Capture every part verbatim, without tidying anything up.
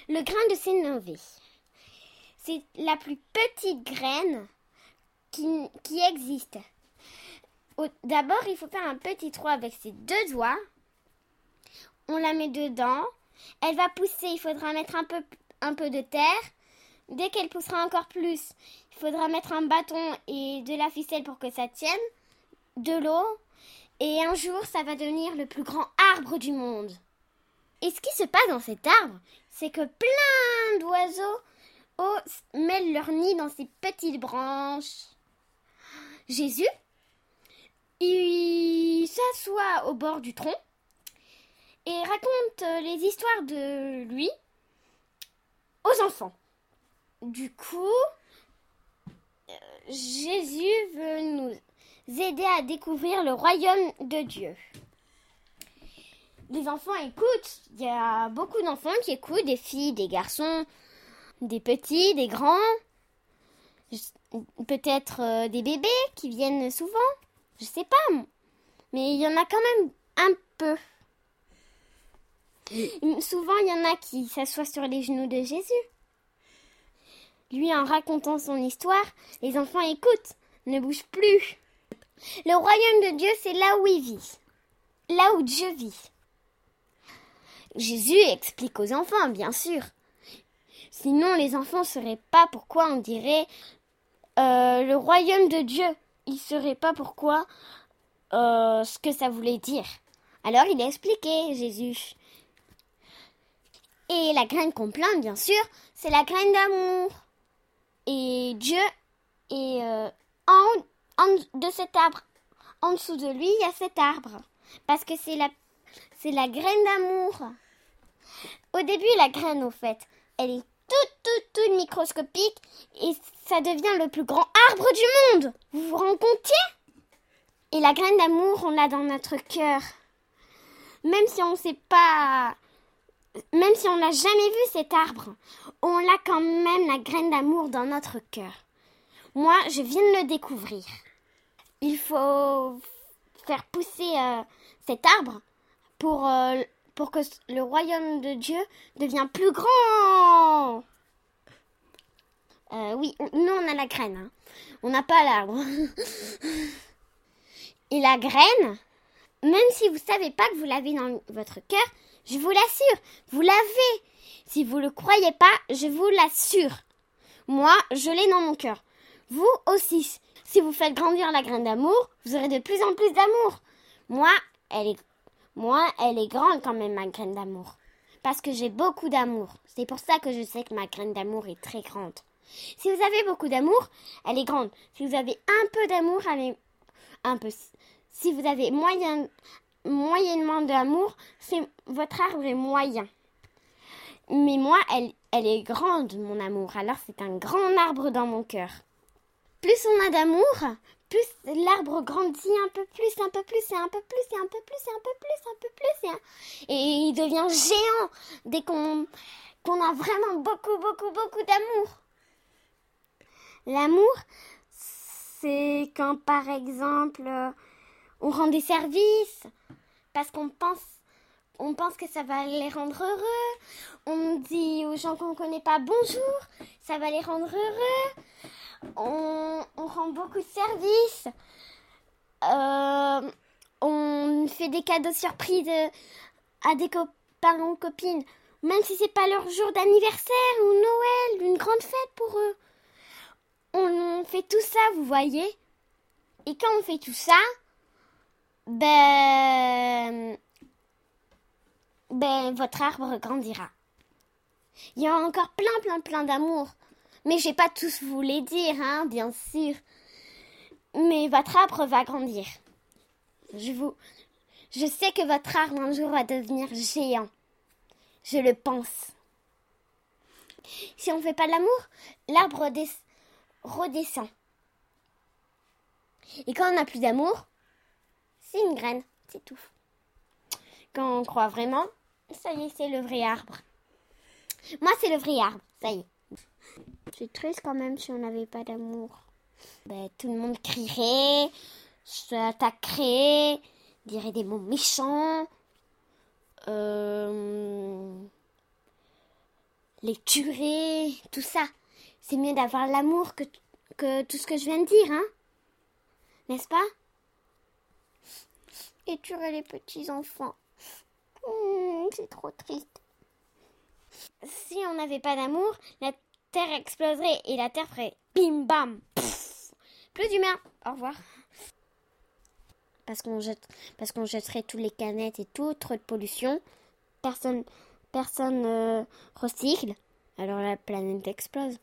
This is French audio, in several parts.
Le grain de sénévé. C'est la plus petite graine qui, qui existe. Au, d'abord, il faut faire un petit trou avec ses deux doigts. On la met dedans. Elle va pousser. Il faudra mettre un peu, un peu de terre. Dès qu'elle poussera encore plus, il faudra mettre un bâton et de la ficelle pour que ça tienne. De l'eau. Et un jour, ça va devenir le plus grand arbre du monde. Et ce qui se passe dans cet arbre, c'est que plein d'oiseaux oh, mêlent leur nid dans ces petites branches. Jésus, il s'assoit au bord du tronc et raconte les histoires de lui aux enfants. Du coup, Jésus veut nous aider à découvrir le royaume de Dieu. Les enfants écoutent. Il y a beaucoup d'enfants qui écoutent, des filles, des garçons, des petits, des grands. Peut-être euh, des bébés qui viennent souvent. Je sais pas. Mais il y en a quand même un peu. Et souvent, il y en a qui s'assoient sur les genoux de Jésus. Lui, en racontant son histoire, les enfants écoutent, ne bougent plus. Le royaume de Dieu, c'est là où il vit. Là où Dieu vit. Jésus explique aux enfants, bien sûr. Sinon, les enfants ne sauraient pas pourquoi on dirait euh, le royaume de Dieu. Ils ne sauraient pas pourquoi, euh, ce que ça voulait dire. Alors, il a expliqué, Jésus. Et la graine qu'on plante, bien sûr, c'est la graine d'amour. Et Dieu est euh, en, en de cet arbre. En dessous de lui, il y a cet arbre. Parce que c'est la, c'est la graine d'amour. Au début, la graine, au fait, elle est toute, toute, toute microscopique et ça devient le plus grand arbre du monde. Vous vous rendez compte? Et la graine d'amour, on l'a dans notre cœur. Même si on ne sait pas, même si on n'a jamais vu cet arbre, on a quand même la graine d'amour dans notre cœur. Moi, je viens de le découvrir. Il faut faire pousser euh, cet arbre pour... Euh, pour que le royaume de Dieu devienne plus grand. Euh, oui, nous on a la graine, hein. On n'a pas l'arbre. Et la graine, même si vous ne savez pas que vous l'avez dans votre cœur, je vous l'assure, vous l'avez. Si vous ne le croyez pas, je vous l'assure. Moi, je l'ai dans mon cœur. Vous aussi. Si vous faites grandir la graine d'amour, vous aurez de plus en plus d'amour. Moi, elle est Moi, elle est grande quand même, ma graine d'amour. Parce que j'ai beaucoup d'amour. C'est pour ça que je sais que ma graine d'amour est très grande. Si vous avez beaucoup d'amour, elle est grande. Si vous avez un peu d'amour, elle est un peu. Si vous avez moyen, moyennement d'amour, c'est, votre arbre est moyen. Mais moi, elle, elle est grande, mon amour. Alors, c'est un grand arbre dans mon cœur. Plus on a d'amour, plus l'arbre grandit un peu plus, un peu plus, et un peu plus, et un peu plus, et un peu plus, un peu plus, et, un... et il devient géant dès qu'on, qu'on a vraiment beaucoup, beaucoup, beaucoup d'amour. L'amour, c'est quand, par exemple, on rend des services, parce qu'on pense, on pense que ça va les rendre heureux. On dit aux gens qu'on ne connaît pas bonjour, ça va les rendre heureux. On, on rend beaucoup de services. Euh, on fait des cadeaux surprises à des copains ou copines, même si c'est pas leur jour d'anniversaire ou Noël, une grande fête pour eux. On fait tout ça, vous voyez. Et quand on fait tout ça, ben, ben votre arbre grandira. Il y a encore plein, plein, plein d'amour. Mais je vais pas tous vous les dire, hein, bien sûr. Mais votre arbre va grandir. Je vous, je sais que votre arbre un jour va devenir géant. Je le pense. Si on ne fait pas de l'amour, l'arbre des... redescend. Et quand on n'a plus d'amour, c'est une graine, c'est tout. Quand on croit vraiment, ça y est, c'est le vrai arbre. Moi, c'est le vrai arbre, ça y est. C'est triste quand même si on n'avait pas d'amour. Ben, tout le monde crierait, s'attaquerait, dirait des mots méchants. Euh... les tuerait, tout ça. C'est mieux d'avoir l'amour que, que tout ce que je viens de dire, hein? N'est-ce pas? Et tuerait les petits-enfants. Mmh, c'est trop triste. Si on n'avait pas d'amour, la Terre exploserait et la Terre ferait bim bam. Pff, plus d'humains. Au revoir. Parce qu'on jette, parce qu'on jetterait tous les canettes et tout, trop de pollution. Personne, personne euh, recycle. Alors la planète explose.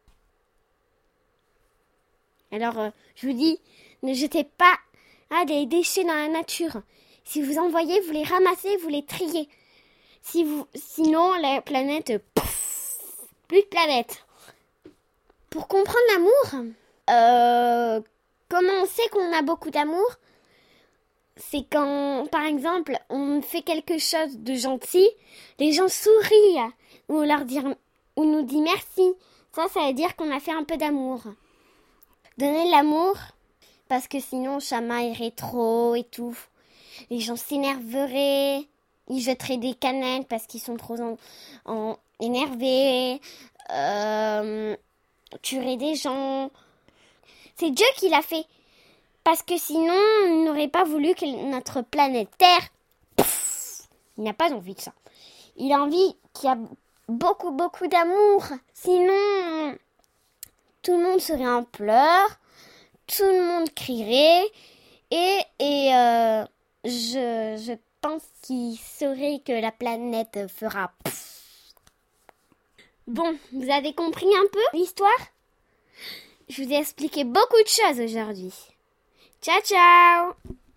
Alors euh, je vous dis, ne jetez pas ah, des déchets dans la nature. Si vous en voyez, vous les ramassez, vous les triez. Si vous, sinon la planète, pouf, plus de planète. Pour comprendre l'amour, euh, comment on sait qu'on a beaucoup d'amour? C'est quand, par exemple, on fait quelque chose de gentil, les gens sourient ou leur dire, ou nous dit merci. Ça, ça veut dire qu'on a fait un peu d'amour. Donner l'amour, parce que sinon on chamaillerait trop et tout. Les gens s'énerveraient, ils jetteraient des canettes parce qu'ils sont trop en, en, énervés, euh, tueraient des gens. C'est Dieu qui l'a fait. Parce que sinon, il n'aurait pas voulu que notre planète Terre, pff, il n'a pas envie de ça. Il a envie qu'il y a beaucoup, beaucoup d'amour. Sinon, tout le monde serait en pleurs, tout le monde crierait, et, et euh, je, je pense qu'il saurait que la planète fera pff. Bon, vous avez compris un peu l'histoire? Je vous ai expliqué beaucoup de choses aujourd'hui. Ciao, ciao!